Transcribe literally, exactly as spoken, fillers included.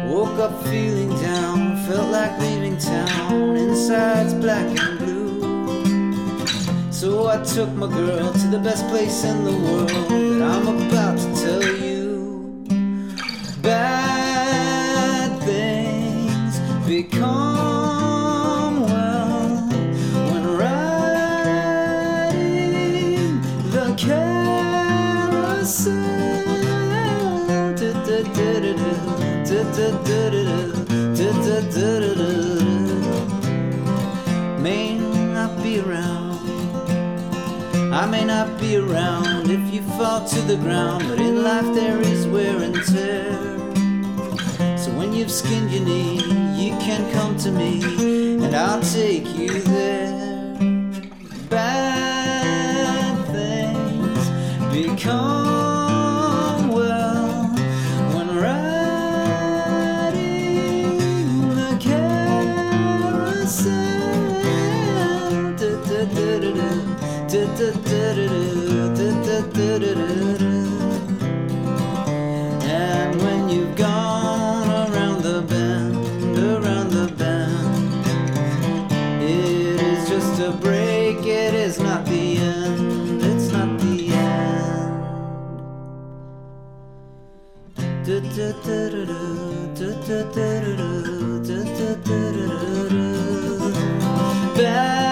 Woke up feeling down, felt like leaving town. Inside's black and blue. So I took my girl to the best place in the world that I'm about to tell you. Bad things become well when riding the carousel. May not be around, I may not be around if you fall to the ground, but in life there is wear and tear. So when you've skinned your knee, you can come to me and I'll take you there. Bad things become well when riding the carousel. And when you've gone around the bend, around the bend, it is just a break, it is not the end, it's not the end. Bad